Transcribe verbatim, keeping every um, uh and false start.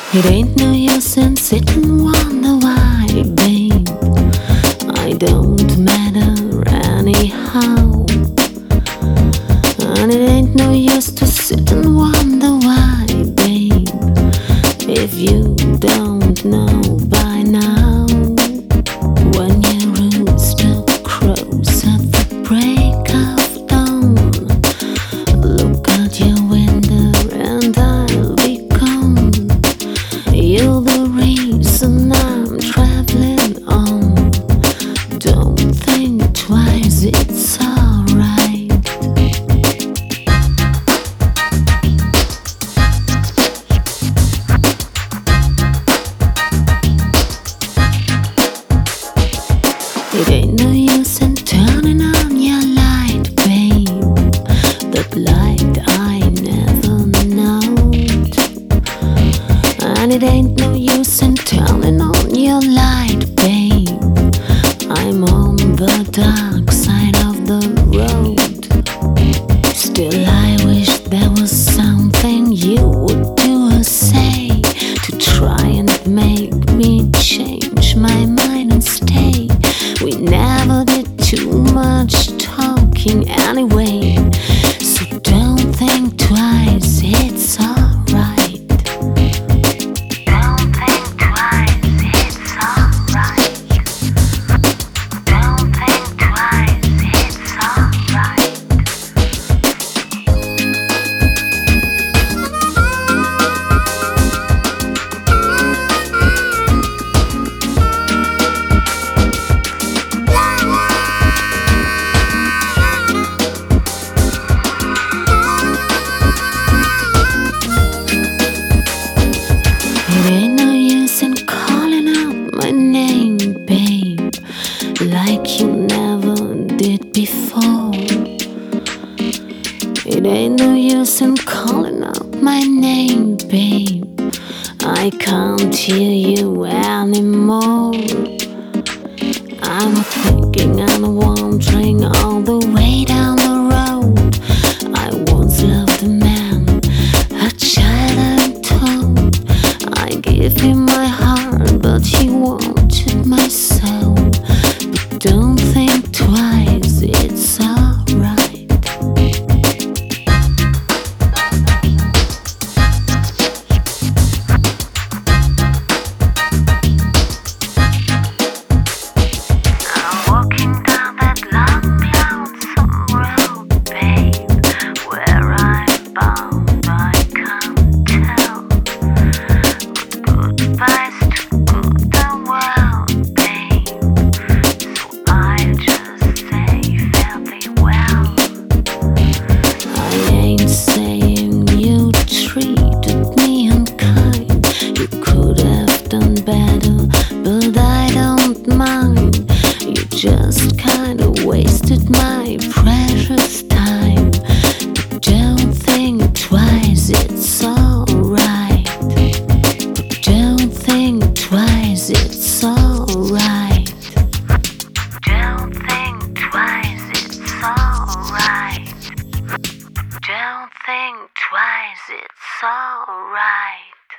It ain't no use in sitting wonder why, babe. I don't matter anyhow. And it ain't no use to sit and wonder why, babe, if you don't know by now. When your rooster crows at the break of dawn, look out your window and I'll be gone. You're the reason I'm traveling on. Don't think twice, it's alright. It ain't no use in turning on your light, babe. That light I never knowed. And it ain't no use in turning on your light, babe. I'm on the dark side of the road. Still I wish there was something you would do or say to try and make me change my mind and stay. We never did too much talking anyway, so don't think twice, it's alright. Don't think twice, it's alright. Don't think twice, it's alright. It ain't no use in calling out my name, babe, like you never did before. It ain't no use in calling out my name, babe. I can't hear you anymore. I'm thinking and wandering all the way down the road. I once loved a man, a child and told. I gave him my heart, but he wanted my soul. But don't think twice, it's alright. I'm walking down that long, lonesome road, babe. Where I'm bound, I can't tell. Goodbyes to good and well, babe. So I just say farewell. I ain't saying you treated me unkind. You could have done better, but I don't mind. You just kinda wasted my precious time. But don't think twice, it's alright. Don't think twice, it's alright. Don't think twice, it's alright. Don't think twice, it's alright.